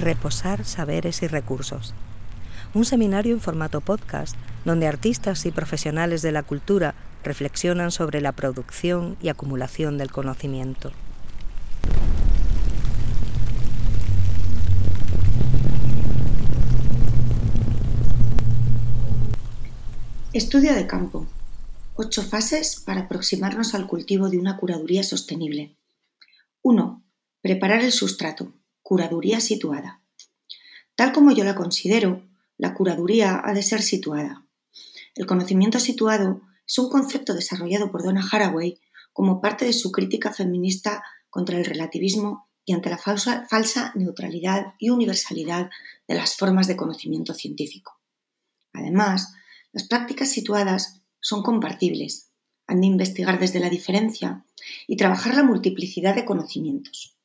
Reposar saberes y recursos. Un seminario en formato podcast donde artistas y profesionales de la cultura reflexionan sobre la producción y acumulación del conocimiento. Estudio de campo. 8 fases para aproximarnos al cultivo de una curaduría sostenible. 1. Preparar el sustrato. Curaduría situada. Tal como yo la considero, la curaduría ha de ser situada. El conocimiento situado es un concepto desarrollado por Donna Haraway como parte de su crítica feminista contra el relativismo y ante la falsa neutralidad y universalidad de las formas de conocimiento científico. Además, las prácticas situadas son compartibles, han de investigar desde la diferencia y trabajar la multiplicidad de conocimientos.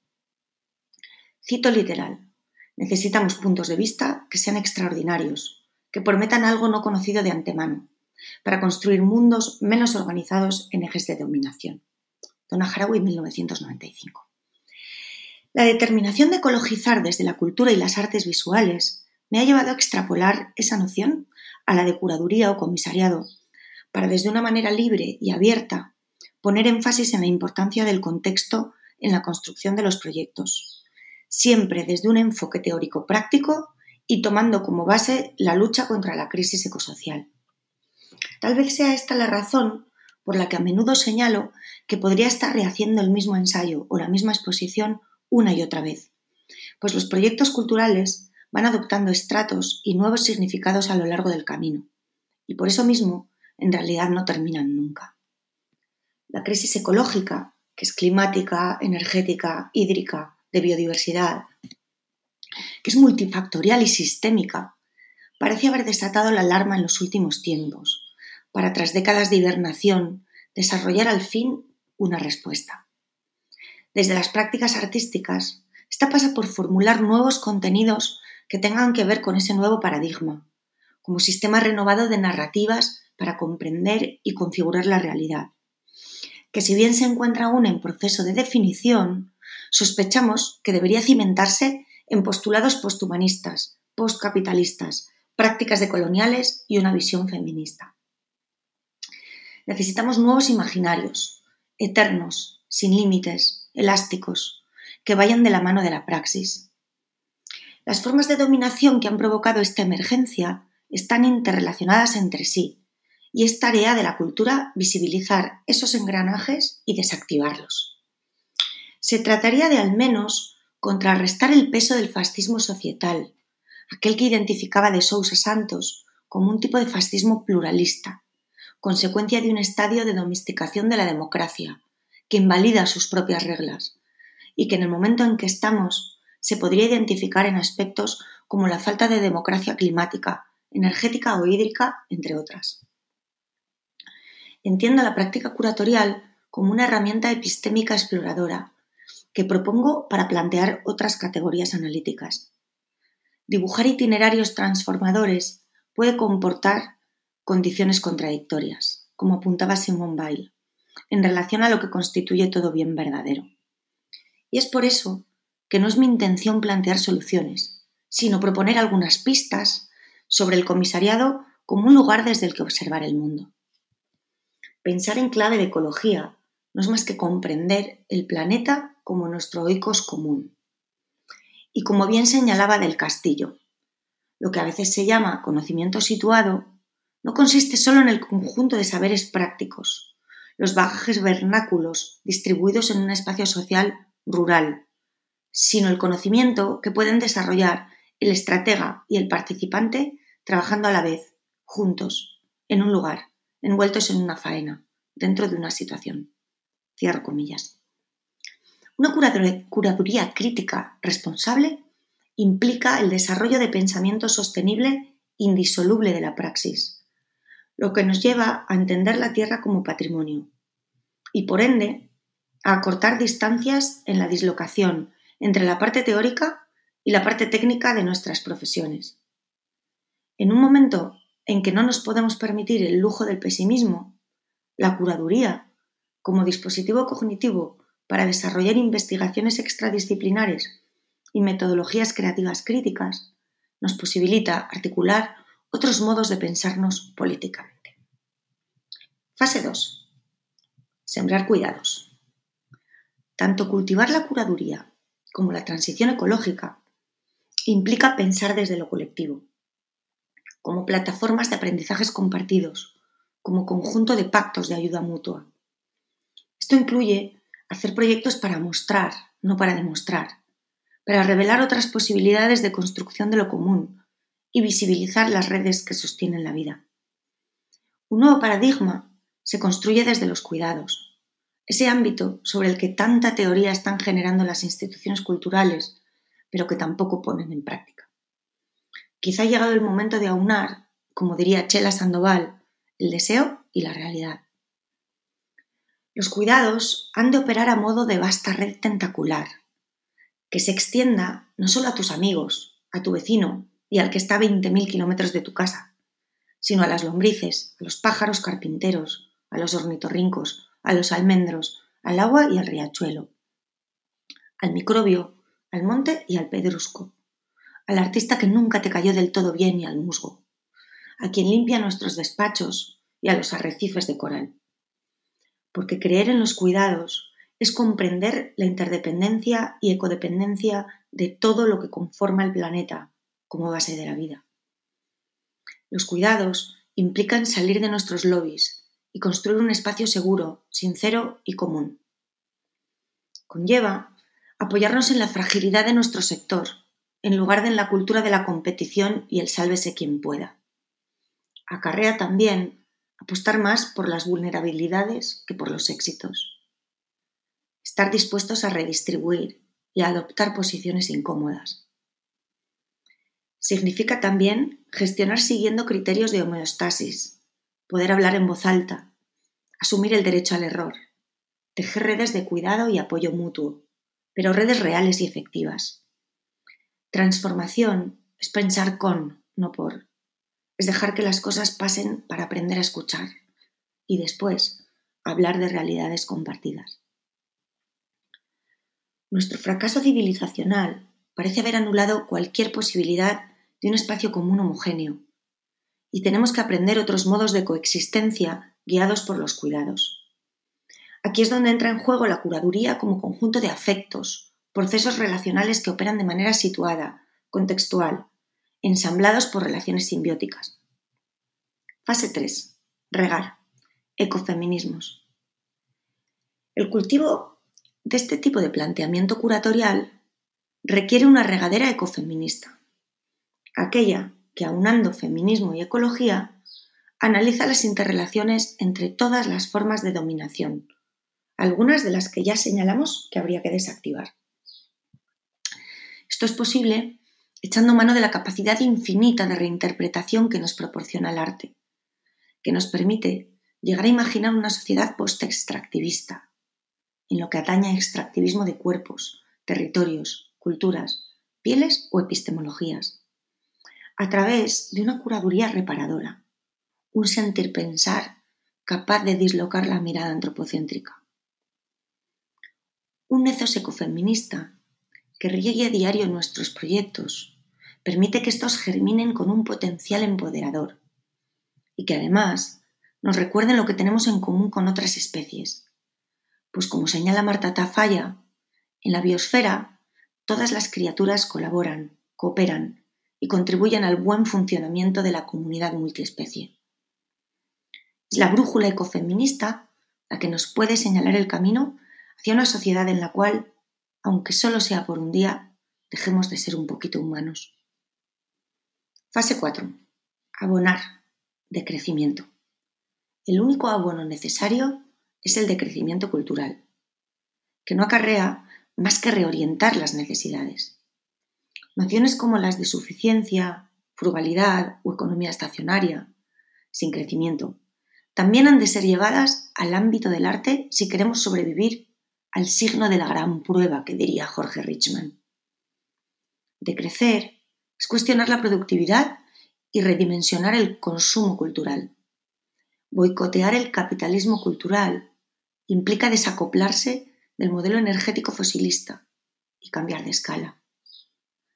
Cito literal: necesitamos puntos de vista que sean extraordinarios, que prometan algo no conocido de antemano, para construir mundos menos organizados en ejes de dominación. Donna Haraway, 1995. La determinación de ecologizar desde la cultura y las artes visuales me ha llevado a extrapolar esa noción a la de curaduría o comisariado, para desde una manera libre y abierta poner énfasis en la importancia del contexto en la construcción de los proyectos, siempre desde un enfoque teórico práctico y tomando como base la lucha contra la crisis ecosocial. Tal vez sea esta la razón por la que a menudo señalo que podría estar rehaciendo el mismo ensayo o la misma exposición una y otra vez, pues los proyectos culturales van adoptando estratos y nuevos significados a lo largo del camino, y por eso mismo en realidad no terminan nunca. La crisis ecológica, que es climática, energética, hídrica, de biodiversidad, que es multifactorial y sistémica, parece haber desatado la alarma en los últimos tiempos, para tras décadas de hibernación desarrollar al fin una respuesta. Desde las prácticas artísticas, esta pasa por formular nuevos contenidos que tengan que ver con ese nuevo paradigma, como sistema renovado de narrativas para comprender y configurar la realidad, que si bien se encuentra aún en proceso de definición, sospechamos que debería cimentarse en postulados posthumanistas, postcapitalistas, prácticas decoloniales y una visión feminista. Necesitamos nuevos imaginarios, eternos, sin límites, elásticos, que vayan de la mano de la praxis. Las formas de dominación que han provocado esta emergencia están interrelacionadas entre sí, y es tarea de la cultura visibilizar esos engranajes y desactivarlos. Se trataría de al menos contrarrestar el peso del fascismo societal, aquel que identificaba de Sousa Santos como un tipo de fascismo pluralista, consecuencia de un estadio de domesticación de la democracia, que invalida sus propias reglas, y que en el momento en que estamos se podría identificar en aspectos como la falta de democracia climática, energética o hídrica, entre otras. Entiendo la práctica curatorial como una herramienta epistémica exploradora que propongo para plantear otras categorías analíticas. Dibujar itinerarios transformadores puede comportar condiciones contradictorias, como apuntaba Simone Weil, en relación a lo que constituye todo bien verdadero. Y es por eso que no es mi intención plantear soluciones, sino proponer algunas pistas sobre el comisariado como un lugar desde el que observar el mundo. Pensar en clave de ecología no es más que comprender el planeta como nuestro oikos común. Y como bien señalaba Del Castillo, lo que a veces se llama conocimiento situado no consiste solo en el conjunto de saberes prácticos, los bagajes vernáculos distribuidos en un espacio social rural, sino el conocimiento que pueden desarrollar el estratega y el participante trabajando a la vez, juntos, en un lugar, envueltos en una faena, dentro de una situación. Cierro comillas. Una curaduría crítica responsable implica el desarrollo de pensamiento sostenible indisoluble de la praxis, lo que nos lleva a entender la tierra como patrimonio y, por ende, a acortar distancias en la dislocación entre la parte teórica y la parte técnica de nuestras profesiones. En un momento en que no nos podemos permitir el lujo del pesimismo, la curaduría, como dispositivo cognitivo para desarrollar investigaciones extradisciplinares y metodologías creativas críticas, nos posibilita articular otros modos de pensarnos políticamente. Fase 2. Sembrar cuidados. Tanto cultivar la curaduría como la transición ecológica implica pensar desde lo colectivo, como plataformas de aprendizajes compartidos, como conjunto de pactos de ayuda mutua. Esto incluye hacer proyectos para mostrar, no para demostrar, para revelar otras posibilidades de construcción de lo común y visibilizar las redes que sostienen la vida. Un nuevo paradigma se construye desde los cuidados, ese ámbito sobre el que tanta teoría están generando las instituciones culturales, pero que tampoco ponen en práctica. Quizá ha llegado el momento de aunar, como diría Chela Sandoval, el deseo y la realidad. Los cuidados han de operar a modo de vasta red tentacular, que se extienda no solo a tus amigos, a tu vecino y al que está a 20.000 kilómetros de tu casa, sino a las lombrices, a los pájaros carpinteros, a los ornitorrincos, a los almendros, al agua y al riachuelo, al microbio, al monte y al pedrusco, al artista que nunca te cayó del todo bien y al musgo, a quien limpia nuestros despachos y a los arrecifes de coral. Porque creer en los cuidados es comprender la interdependencia y ecodependencia de todo lo que conforma el planeta como base de la vida. Los cuidados implican salir de nuestros lobbies y construir un espacio seguro, sincero y común. Conlleva apoyarnos en la fragilidad de nuestro sector, en lugar de en la cultura de la competición y el sálvese quien pueda. Acarrea también apostar más por las vulnerabilidades que por los éxitos. Estar dispuestos a redistribuir y a adoptar posiciones incómodas. Significa también gestionar siguiendo criterios de homeostasis, poder hablar en voz alta, asumir el derecho al error, tejer redes de cuidado y apoyo mutuo, pero redes reales y efectivas. Transformación es pensar con, no por. Es dejar que las cosas pasen para aprender a escuchar y después hablar de realidades compartidas. Nuestro fracaso civilizacional parece haber anulado cualquier posibilidad de un espacio común homogéneo y tenemos que aprender otros modos de coexistencia guiados por los cuidados. Aquí es donde entra en juego la curaduría como conjunto de afectos, procesos relacionales que operan de manera situada, contextual, ensamblados por relaciones simbióticas. Fase 3. Regar. Ecofeminismos. El cultivo de este tipo de planteamiento curatorial requiere una regadera ecofeminista, aquella que, aunando feminismo y ecología, analiza las interrelaciones entre todas las formas de dominación, algunas de las que ya señalamos que habría que desactivar. Esto es posible echando mano de la capacidad infinita de reinterpretación que nos proporciona el arte, que nos permite llegar a imaginar una sociedad post-extractivista, en lo que atañe a extractivismo de cuerpos, territorios, culturas, pieles o epistemologías, a través de una curaduría reparadora, un sentir pensar capaz de dislocar la mirada antropocéntrica. Un ethos ecofeminista que riegue a diario nuestros proyectos permite que estos germinen con un potencial empoderador y que además nos recuerden lo que tenemos en común con otras especies. Pues como señala Marta Tafalla, en la biosfera todas las criaturas colaboran, cooperan y contribuyen al buen funcionamiento de la comunidad multiespecie. Es la brújula ecofeminista la que nos puede señalar el camino hacia una sociedad en la cual, aunque solo sea por un día, dejemos de ser un poquito humanos. Fase 4. Abonar. De crecimiento. El único abono necesario es el de crecimiento cultural, que no acarrea más que reorientar las necesidades. Nociones como las de suficiencia, frugalidad o economía estacionaria, sin crecimiento, también han de ser llevadas al ámbito del arte si queremos sobrevivir al signo de la gran prueba, que diría Jorge Richman. De crecer es cuestionar la productividad y redimensionar el consumo cultural. Boicotear el capitalismo cultural implica desacoplarse del modelo energético fosilista y cambiar de escala.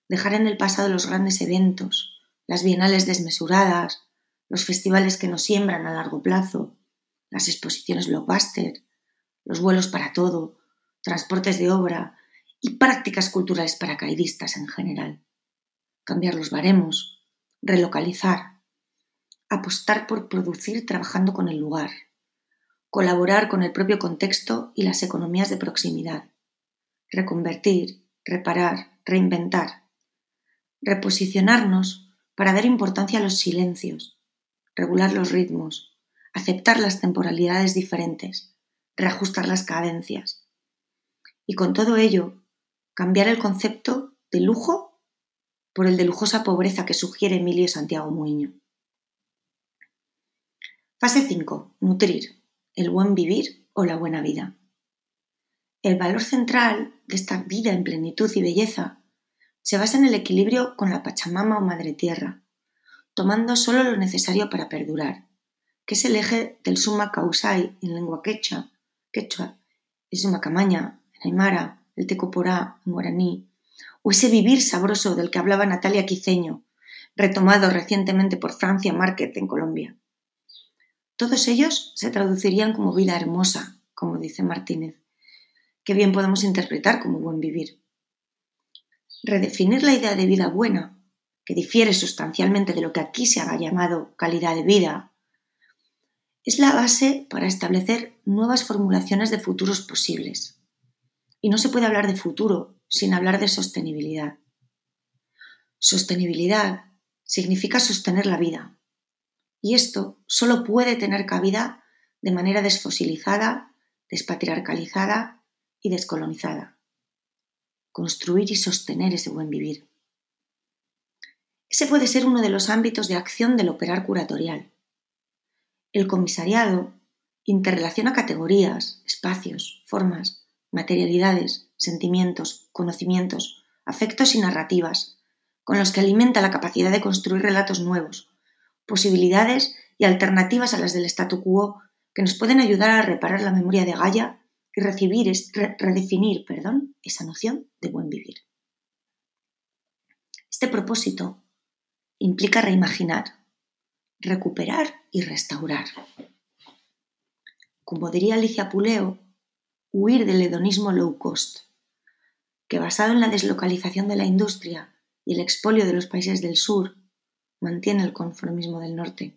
dejar en el pasado los grandes eventos, las bienales desmesuradas, los festivales que nos siembran a largo plazo, las exposiciones blockbuster, los vuelos para todo, transportes de obra y prácticas culturales paracaidistas en general. Cambiar los baremos, relocalizar, apostar por producir trabajando con el lugar, colaborar con el propio contexto y las economías de proximidad, reconvertir, reparar, reinventar, reposicionarnos para dar importancia a los silencios, regular los ritmos, aceptar las temporalidades diferentes, reajustar las cadencias. Y con todo ello, cambiar el concepto de lujo por el de lujosa pobreza que sugiere Emilio Santiago Muiño. Fase 5. Nutrir. El buen vivir o la buena vida. El valor central de esta vida en plenitud y belleza se basa en el equilibrio con la Pachamama o Madre Tierra, tomando solo lo necesario para perdurar, que es el eje del Summa Causai en lengua quechua, el Summa Camaña en aymara, el Tecoporá en guaraní, o ese vivir sabroso del que hablaba Natalia Quiceño, retomado recientemente por Francia Márquez en Colombia. Todos ellos se traducirían como vida hermosa, como dice Martínez, que bien podemos interpretar como buen vivir. Redefinir la idea de vida buena, que difiere sustancialmente de lo que aquí se ha llamado calidad de vida, es la base para establecer nuevas formulaciones de futuros posibles. Y no se puede hablar de futuro sin hablar de sostenibilidad. Sostenibilidad significa sostener la vida. Y esto solo puede tener cabida de manera desfosilizada, despatriarcalizada y descolonizada. Construir y sostener ese buen vivir. Ese puede ser uno de los ámbitos de acción del operar curatorial. El comisariado interrelaciona categorías, espacios, formas, materialidades, sentimientos, conocimientos, afectos y narrativas, con los que alimenta la capacidad de construir relatos nuevos, posibilidades y alternativas a las del statu quo que nos pueden ayudar a reparar la memoria de Gaia y redefinir esa noción de buen vivir. Este propósito implica reimaginar, recuperar y restaurar. Como diría Alicia Puleo, huir del hedonismo low cost, que basado en la deslocalización de la industria y el expolio de los países del sur, mantiene el conformismo del norte.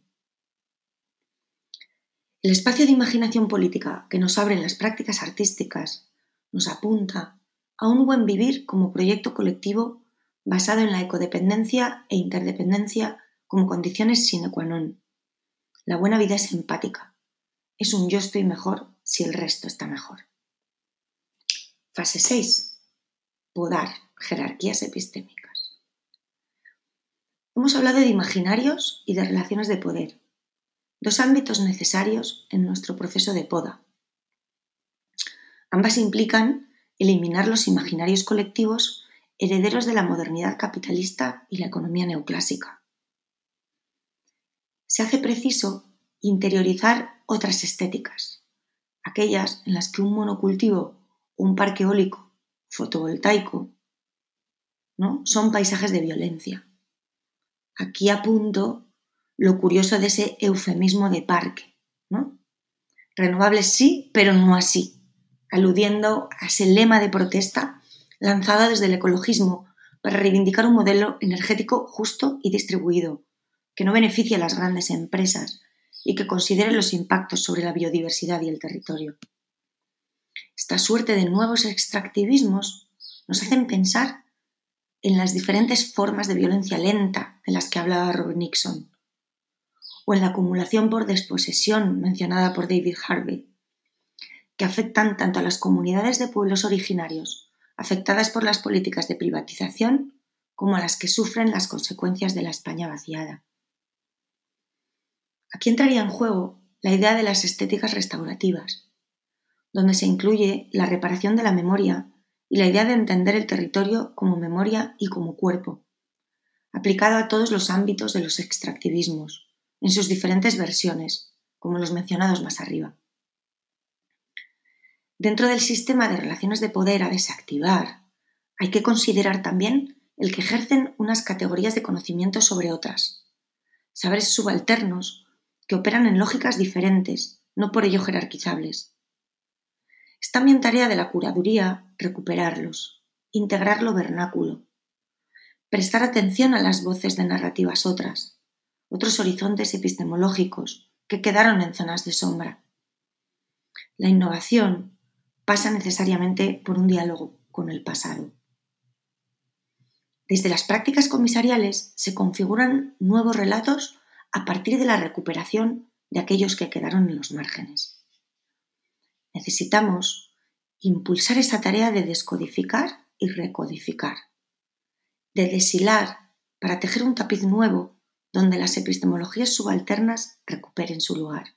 El espacio de imaginación política que nos abren las prácticas artísticas nos apunta a un buen vivir como proyecto colectivo basado en la ecodependencia e interdependencia como condiciones sine qua non. La buena vida es empática. Es un yo estoy mejor si el resto está mejor. Fase 6. Podar, jerarquías epistémicas. Hemos hablado de imaginarios y de relaciones de poder, dos ámbitos necesarios en nuestro proceso de poda. Ambas implican eliminar los imaginarios colectivos herederos de la modernidad capitalista y la economía neoclásica. Se hace preciso interiorizar otras estéticas, aquellas en las que un monocultivo o un parque eólico fotovoltaico, ¿no?, son paisajes de violencia. Aquí apunto lo curioso de ese eufemismo de parque, ¿no? Renovables sí, pero no así, aludiendo a ese lema de protesta lanzado desde el ecologismo para reivindicar un modelo energético justo y distribuido, que no beneficie a las grandes empresas y que considere los impactos sobre la biodiversidad y el territorio. Esta suerte de nuevos extractivismos nos hacen pensar en las diferentes formas de violencia lenta de las que hablaba Robert Nixon, o en la acumulación por desposesión mencionada por David Harvey, que afectan tanto a las comunidades de pueblos originarios afectadas por las políticas de privatización como a las que sufren las consecuencias de la España vaciada. Aquí entraría en juego la idea de las estéticas restaurativas, donde se incluye la reparación de la memoria y la idea de entender el territorio como memoria y como cuerpo, aplicado a todos los ámbitos de los extractivismos, en sus diferentes versiones, como los mencionados más arriba. Dentro del sistema de relaciones de poder a desactivar, hay que considerar también el que ejercen unas categorías de conocimiento sobre otras, saberes subalternos que operan en lógicas diferentes, no por ello jerarquizables. Es también tarea de la curaduría recuperarlos, integrar lo vernáculo, prestar atención a las voces de narrativas otros horizontes epistemológicos que quedaron en zonas de sombra. La innovación pasa necesariamente por un diálogo con el pasado. Desde las prácticas comisariales se configuran nuevos relatos a partir de la recuperación de aquellos que quedaron en los márgenes. Necesitamos impulsar esa tarea de descodificar y recodificar, de deshilar para tejer un tapiz nuevo donde las epistemologías subalternas recuperen su lugar.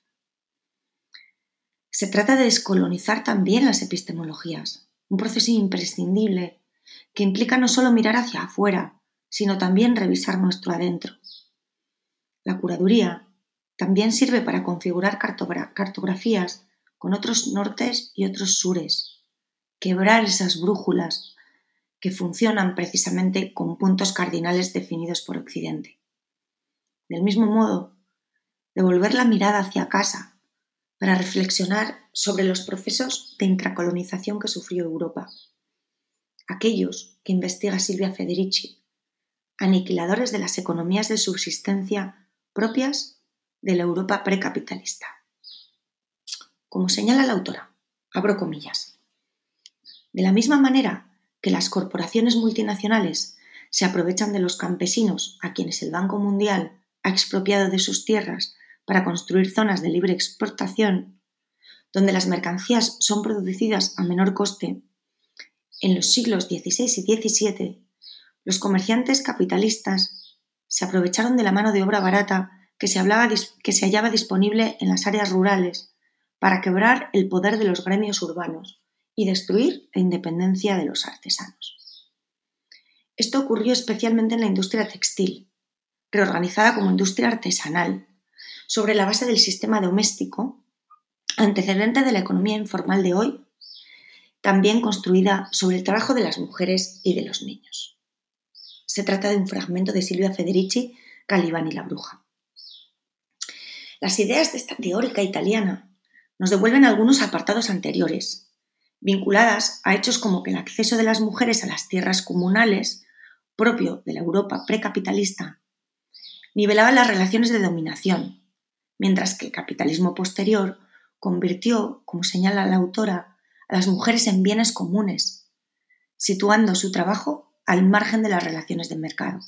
Se trata de descolonizar también las epistemologías, un proceso imprescindible que implica no solo mirar hacia afuera, sino también revisar nuestro adentro. La curaduría también sirve para configurar cartografías con otros nortes y otros sures, quebrar esas brújulas que funcionan precisamente con puntos cardinales definidos por Occidente. Del mismo modo, devolver la mirada hacia casa para reflexionar sobre los procesos de intracolonización que sufrió Europa, aquellos que investiga Silvia Federici, aniquiladores de las economías de subsistencia propias de la Europa precapitalista. Como señala la autora, abro comillas, de la misma manera que las corporaciones multinacionales se aprovechan de los campesinos a quienes el Banco Mundial ha expropiado de sus tierras para construir zonas de libre exportación, donde las mercancías son producidas a menor coste, en los siglos XVI y XVII, los comerciantes capitalistas se aprovecharon de la mano de obra barata que se hallaba disponible en las áreas rurales para quebrar el poder de los gremios urbanos y destruir la independencia de los artesanos. Esto ocurrió especialmente en la industria textil, reorganizada como industria artesanal, sobre la base del sistema doméstico, antecedente de la economía informal de hoy, también construida sobre el trabajo de las mujeres y de los niños. Se trata de un fragmento de Silvia Federici, Calibán y la bruja. Las ideas de esta teórica italiana nos devuelven algunos apartados anteriores, vinculadas a hechos como que el acceso de las mujeres a las tierras comunales, propio de la Europa precapitalista, nivelaba las relaciones de dominación, mientras que el capitalismo posterior convirtió, como señala la autora, a las mujeres en bienes comunes, situando su trabajo al margen de las relaciones de mercado.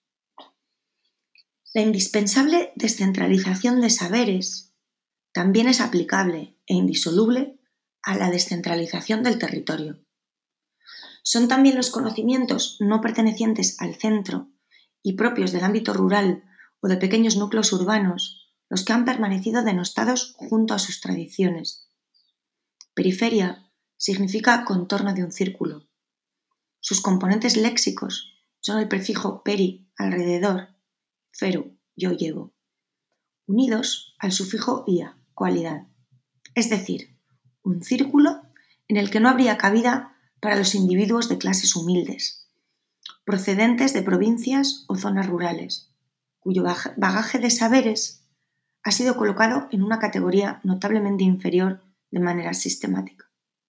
La indispensable descentralización de saberes también es aplicable e indisoluble a la descentralización del territorio. Son también los conocimientos no pertenecientes al centro y propios del ámbito rural o de pequeños núcleos urbanos los que han permanecido denostados junto a sus tradiciones. Periferia significa contorno de un círculo. Sus componentes léxicos son el prefijo peri, alrededor, fero, yo llevo, unidos al sufijo ia, cualidad, es decir, un círculo en el que no habría cabida para los individuos de clases humildes, procedentes de provincias o zonas rurales, cuyo bagaje de saberes ha sido colocado en una categoría notablemente inferior de manera sistemática.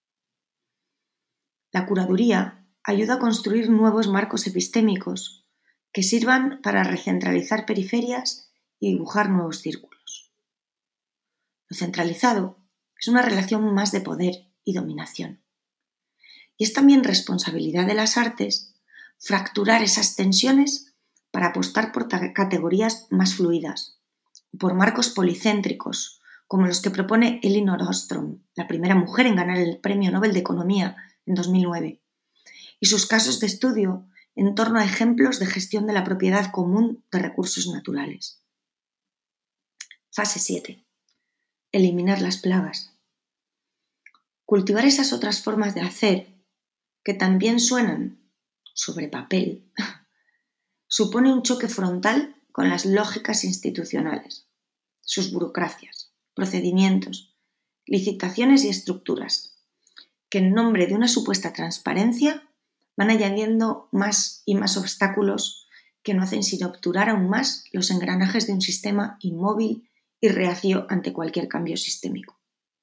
La curaduría ayuda a construir nuevos marcos epistémicos que sirvan para recentralizar periferias y dibujar nuevos círculos. Lo centralizado es una relación más de poder y dominación. Y es también responsabilidad de las artes fracturar esas tensiones para apostar por categorías más fluidas, por marcos policéntricos, como los que propone Elinor Ostrom, la primera mujer en ganar el Premio Nobel de Economía en 2009, y sus casos de estudio en torno a ejemplos de gestión de la propiedad común de recursos naturales. Fase 7. Eliminar las plagas. Cultivar esas otras formas de hacer que también suenan sobre papel supone un choque frontal con las lógicas institucionales, sus burocracias, procedimientos, licitaciones y estructuras, que en nombre de una supuesta transparencia van añadiendo más y más obstáculos que no hacen sino obturar aún más los engranajes de un sistema inmóvil y reacio ante cualquier cambio sistémico.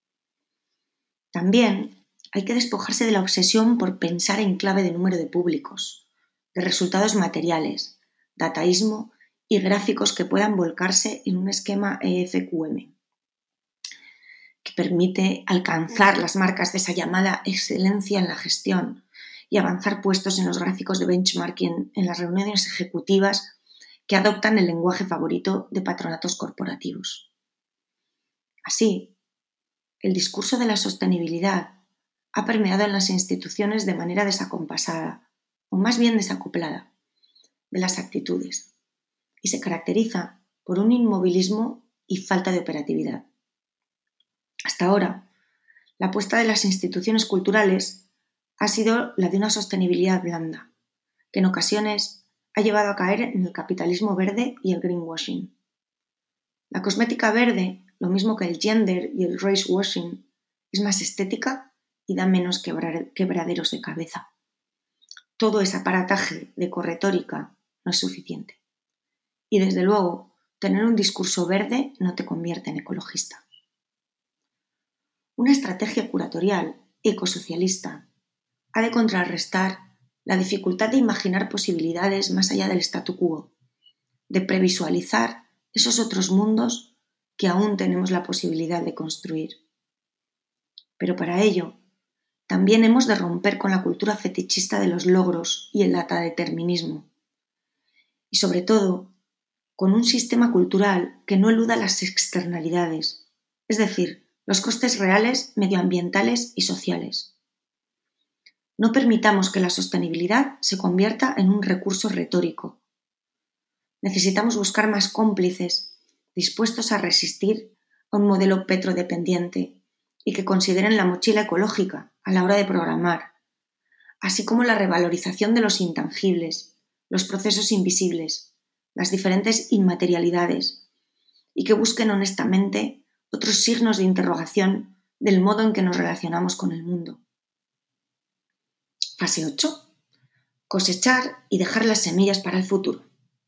También hay que despojarse de la obsesión por pensar en clave de número de públicos, de resultados materiales, dataísmo y gráficos que puedan volcarse en un esquema EFQM, que permite alcanzar las marcas de esa llamada excelencia en la gestión y avanzar puestos en los gráficos de benchmarking en las reuniones ejecutivas que adoptan el lenguaje favorito de patronatos corporativos. Así, el discurso de la sostenibilidad ha permeado en las instituciones de manera desacompasada, o más bien desacoplada, de las actitudes, y se caracteriza por un inmovilismo y falta de operatividad. Hasta ahora, la apuesta de las instituciones culturales ha sido la de una sostenibilidad blanda, que en ocasiones ha llevado a caer en el capitalismo verde y el greenwashing. La cosmética verde, lo mismo que el gender y el race washing, es más estética y da menos quebraderos de cabeza. Todo ese aparataje de corretórica no es suficiente. Y desde luego, tener un discurso verde no te convierte en ecologista. Una estrategia curatorial ecosocialista ha de contrarrestar la dificultad de imaginar posibilidades más allá del statu quo, de previsualizar esos otros mundos que aún tenemos la posibilidad de construir. Pero para ello, también hemos de romper con la cultura fetichista de los logros y el datadeterminismo. Y sobre todo, con un sistema cultural que no eluda las externalidades, es decir, los costes reales, medioambientales y sociales. No permitamos que la sostenibilidad se convierta en un recurso retórico. Necesitamos buscar más cómplices dispuestos a resistir a un modelo petrodependiente y que consideren la mochila ecológica a la hora de programar, así como la revalorización de los intangibles, los procesos invisibles, las diferentes inmaterialidades, y que busquen honestamente otros signos de interrogación del modo en que nos relacionamos con el mundo. Fase 8. Cosechar y dejar las semillas para el futuro.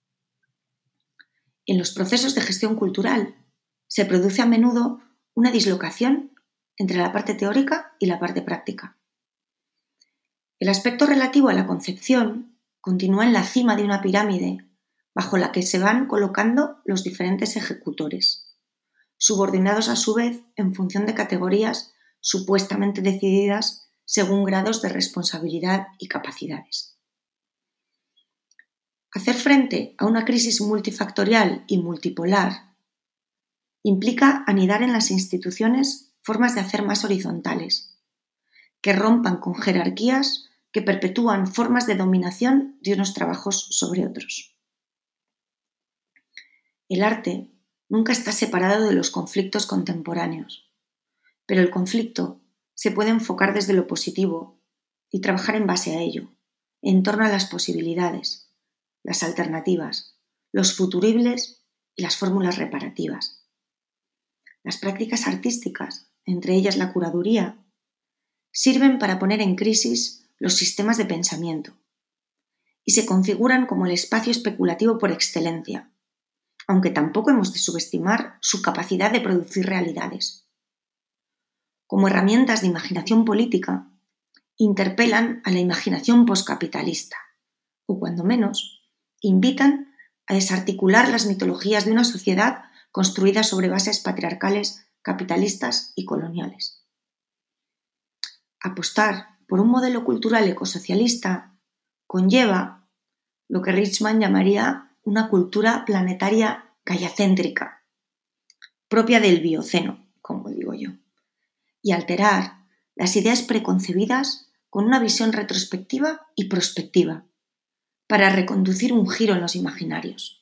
En los procesos de gestión cultural se produce a menudo una dislocación entre la parte teórica y la parte práctica. El aspecto relativo a la concepción continúa en la cima de una pirámide bajo la que se van colocando los diferentes ejecutores, subordinados a su vez en función de categorías supuestamente decididas según grados de responsabilidad y capacidades. Hacer frente a una crisis multifactorial y multipolar implica anidar en las instituciones formas de hacer más horizontales, que rompan con jerarquías que perpetúan formas de dominación de unos trabajos sobre otros. El arte nunca está separado de los conflictos contemporáneos, pero el conflicto se puede enfocar desde lo positivo y trabajar en base a ello, en torno a las posibilidades, las alternativas, los futuribles y las fórmulas reparativas. Las prácticas artísticas, entre ellas la curaduría, sirven para poner en crisis los sistemas de pensamiento y se configuran como el espacio especulativo por excelencia, aunque tampoco hemos de subestimar su capacidad de producir realidades. Como herramientas de imaginación política, interpelan a la imaginación poscapitalista, o cuando menos, invitan a desarticular las mitologías de una sociedad construida sobre bases patriarcales, capitalistas y coloniales. Apostar por un modelo cultural ecosocialista conlleva lo que Richman llamaría una cultura planetaria gaiacéntrica, propia del bioceno, como digo yo, y alterar las ideas preconcebidas con una visión retrospectiva y prospectiva, para reconducir un giro en los imaginarios.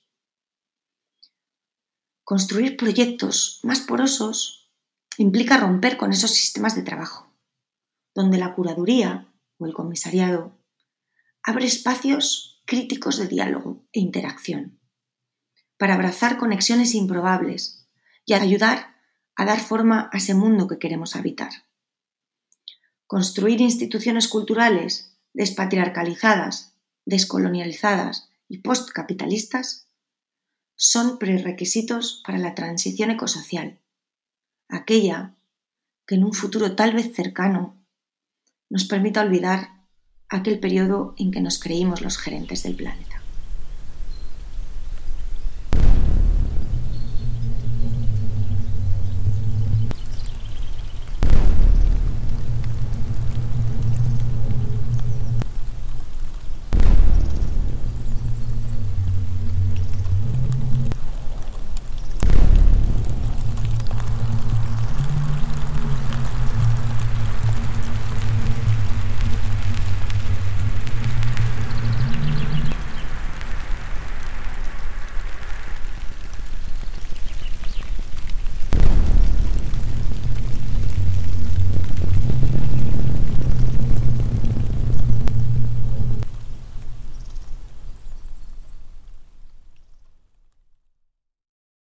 Construir proyectos más porosos implica romper con esos sistemas de trabajo, donde la curaduría o el comisariado abre espacios críticos de diálogo e interacción, para abrazar conexiones improbables y ayudar a dar forma a ese mundo que queremos habitar. Construir instituciones culturales despatriarcalizadas, descolonializadas y postcapitalistas son prerequisitos para la transición ecosocial, aquella que en un futuro tal vez cercano nos permita olvidar aquel periodo en que nos creímos los gerentes del planeta.